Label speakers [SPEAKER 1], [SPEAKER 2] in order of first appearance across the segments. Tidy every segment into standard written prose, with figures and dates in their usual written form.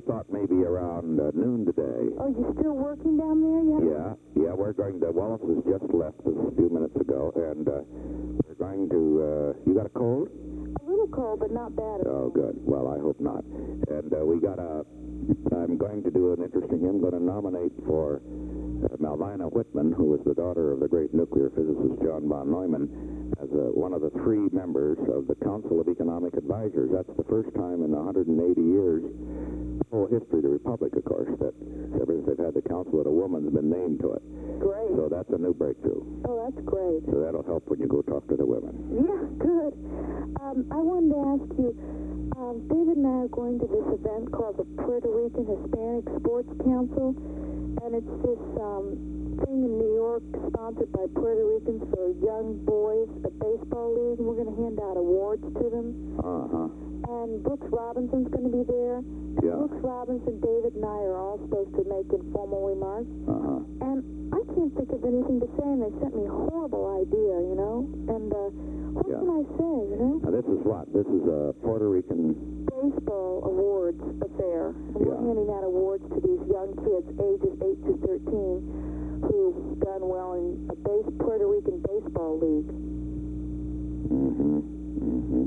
[SPEAKER 1] thought maybe around noon today.
[SPEAKER 2] Oh, you still working down there yet?
[SPEAKER 1] Yeah, we're going to, Wallace has just left us a few minutes ago, and we're going to, you got a cold?
[SPEAKER 2] A little cold, but not bad.
[SPEAKER 1] Oh, good. Well, I hope not. And I'm going to do an interesting, I'm going to nominate for Malvina Whitman, who was the daughter of the great nuclear physicist John von Neumann, as one of the 3 members of the Council of Economic Advisors. That's the first time in 180 years, the whole history of the Republic, of course, that ever since they've had the council that a woman's been named to it.
[SPEAKER 2] Great.
[SPEAKER 1] So that's a new breakthrough.
[SPEAKER 2] Oh, that's great.
[SPEAKER 1] So that'll help when you go talk to the women.
[SPEAKER 2] Yeah, good. I wanted to ask you, David and I are going to this event called the Puerto Rican Hispanic Sports Council, and it's this thing in New York sponsored by Puerto Ricans for young boys, a baseball league, and we're going to hand out awards to them.
[SPEAKER 1] Uh-huh.
[SPEAKER 2] And Brooks Robinson's going to be there. And
[SPEAKER 1] Yeah.
[SPEAKER 2] Brooks Robinson, David, and I are all supposed to make informal remarks.
[SPEAKER 1] Uh-huh.
[SPEAKER 2] And I can't think of anything to say, and they sent me a horrible idea, you know? And what
[SPEAKER 1] Yeah.
[SPEAKER 2] can I say, you know?
[SPEAKER 1] Now, this is what? This is a Puerto Rican...
[SPEAKER 2] Baseball awards affair. And we're
[SPEAKER 1] Yeah.
[SPEAKER 2] handing out awards to these young kids, ages 8 to 13, who've done well in a Puerto Rican baseball league.
[SPEAKER 1] Mm-hmm. Mm-hmm.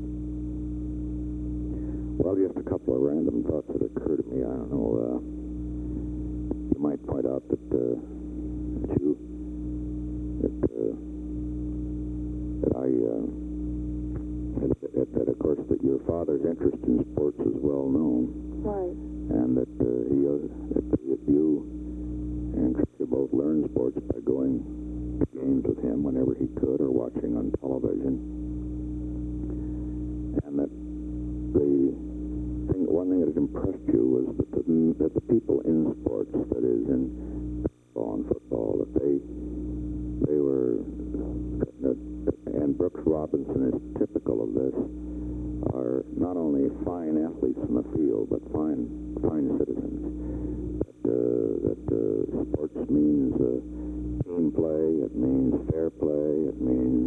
[SPEAKER 1] Well, just a couple of random thoughts that occur to me. I don't know. You might point out that of course, that your father's interest in sports is well known,
[SPEAKER 2] Right.
[SPEAKER 1] and that you and Tricia both learned sports by going to games with him whenever he could, or watching on television, and that one thing that had impressed you was that the people in sports, that is in baseball and football, that they were, and Brooks Robinson is typical of this, are not only fine athletes in the field, but fine citizens. That sports means team play, it means fair play, it means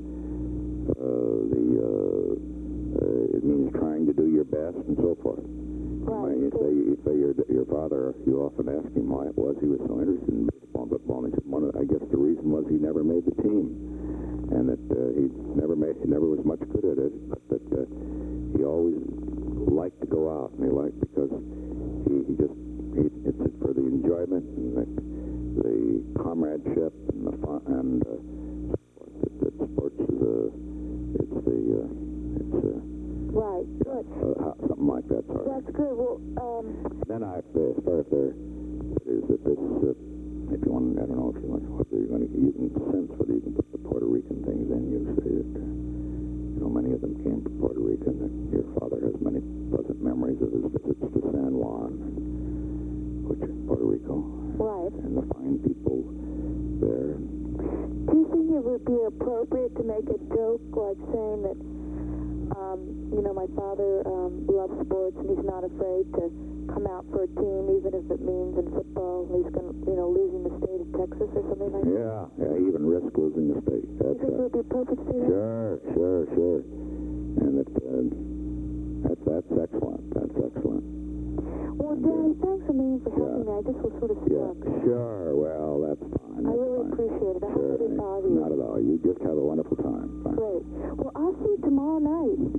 [SPEAKER 1] it means trying to do your best, and so forth.
[SPEAKER 2] Right.
[SPEAKER 1] You say your father, you often ask him why it was he was so interested in baseball and football, and he said, I guess the reason was he never made the team, and that he never was much good at it, but that he always liked to go out, and he liked, because it's for the enjoyment and the comradeship and the fun, and that sports is
[SPEAKER 2] Right, good.
[SPEAKER 1] Something like that, sorry.
[SPEAKER 2] That's good. Well,
[SPEAKER 1] Then as far as there is that this, if you want, I don't know if you want, whether you're going to, you can sense whether you can put the Puerto Rican things in. You say that, many of them came to Puerto Rico, and that your father has many pleasant memories of his visits to San Juan, which is Puerto Rico.
[SPEAKER 2] Right.
[SPEAKER 1] And the fine people there.
[SPEAKER 2] Do you think it would be appropriate to make a joke like saying that, my father loves sports and he's not afraid to come out for a team, even if it means in football he's going to, losing the state of Texas or something like that?
[SPEAKER 1] Yeah, even risk losing the state. That's
[SPEAKER 2] you think it would be appropriate to say that?
[SPEAKER 1] Sure. And that's excellent. That's excellent.
[SPEAKER 2] Well, Danny, thanks a million for helping me. I just was sort of stuck.
[SPEAKER 1] Yeah, sure. Well, that's fine.
[SPEAKER 2] I really appreciate it. I hope I didn't bother you.
[SPEAKER 1] Not at all. You just have a wonderful time. Fine.
[SPEAKER 2] Great. Well, I'll see you tomorrow night.